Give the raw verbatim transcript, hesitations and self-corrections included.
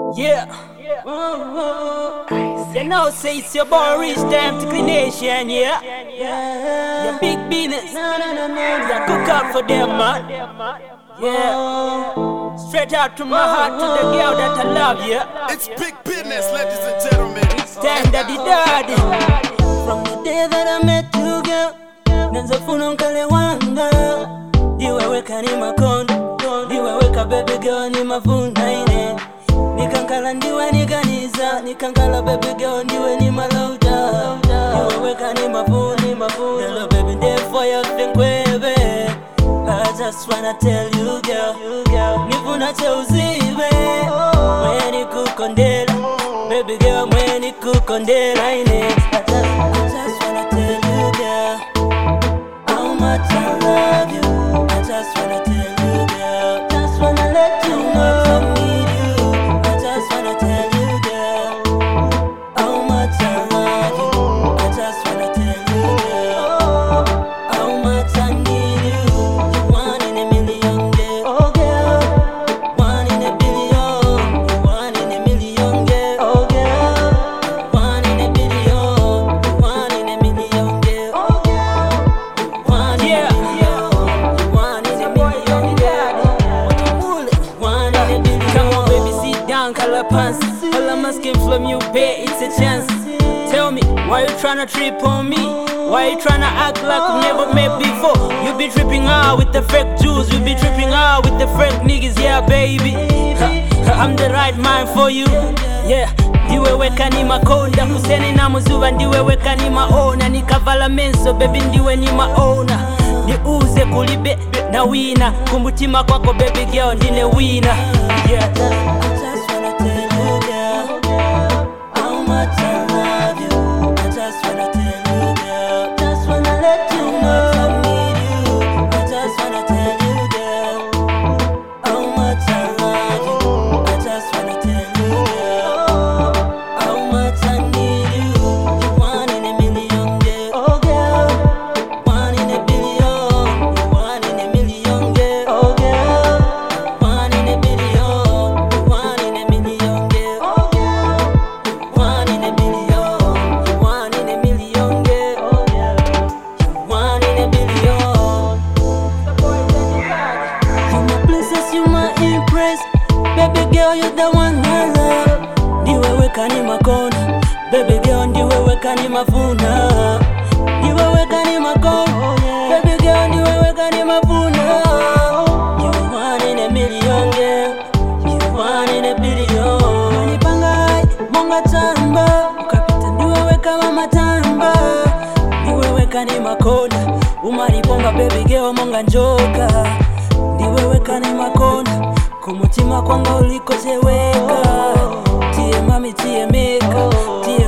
Yeah. You know, say it's your boy Rich Time to Clination, yeah. Your big business. You cook up for them, man. Yeah. Straight out to my heart to the girl that I love, yeah. It's big business, ladies and gentlemen. It's time that the daddy. From the day that I met you, girl, Nenza funo nkale wanga. Diwe weka ni makondo, diwe weka baby girl ni mafuna ine. Nikankala ndiwe niganiza, nikankala baby girl ndiwe ni malauta. Diwe weka ni mafuna, mafuna. Hello baby, there for your thing, baby. I just wanna tell you, girl, nifuna cheuziwe. Mweni kukondela, baby girl, mweni kukondela ine. I just, I just wanna tell you, girl, how much I love you. I just wanna tell you, girl, just wanna let you know I need you. I just wanna tell you, girl, how much I love you. I just wanna tell you, girl, how much I need you. You one in a million, girl. Oh, girl. One in a billion. You one in a million, girl. Oh, girl. One in a billion. You one in a million, girl. Oh, girl. One in a billion. You one in a million, girl. One in a billion. Come on, baby, sit down, color pants. All I'm asking from you, babe, it's a chance. Tell me, why you tryna trip on me? Why you tryna act like we never met before? You be tripping out with the fake Jews, you be tripping out with the fake niggas, yeah, baby. Ha, I'm the right man for you, yeah. Ndiwe weka ni makonda, kuseni na muzuba ndiwe weka ni maona. Nikavala menso, baby ndiwe ni maona. Niuze kulibe na wina, kumutima kwako baby girl ndine wina, yeah. I just wanna tell you, girl, how much I love you. I just wanna tell you, girl, just wanna let you know I need you. I just wanna tell you, girl, how much I love you. I just wanna tell you, girl, how much I need you. You one in a million, girl. Oh, girl. One in a billion. You one in a million, girl. Oh, girl. One in a billion. You one in a million, girl. Oh, girl. One in a billion. You one in a million, girl. Oh, girl. One in a billion. You my princess, you my empress. Baby girl, you the one I love. Ndiwe weka ni makona, baby girl, ndiwe weka ni mafuna. Ndiwe weka ni makona, baby girl, ndiwe weka ni mafuna. You one in a million, girl. You one in a billion. Manipanga monga tamba, ukapita ndiwe weka mama tamba. Ndiwe weka ni makona, umaniponga baby girl monga njoka. Ndiwe weka ni makona, kumutima kwanga ulikoseweka. Tie mami tie meka, tie